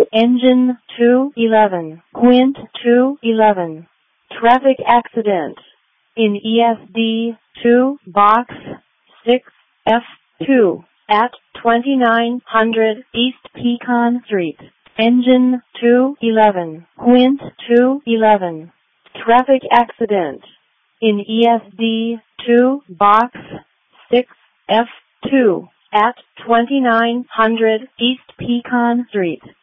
Engine 211, Quint 211. Traffic accident in ESD 2 Box 6F2 at 2900 East Pecan Street. Engine 211, Quint 211. Traffic accident in ESD 2 Box 6F2 at 2900 East Pecan Street.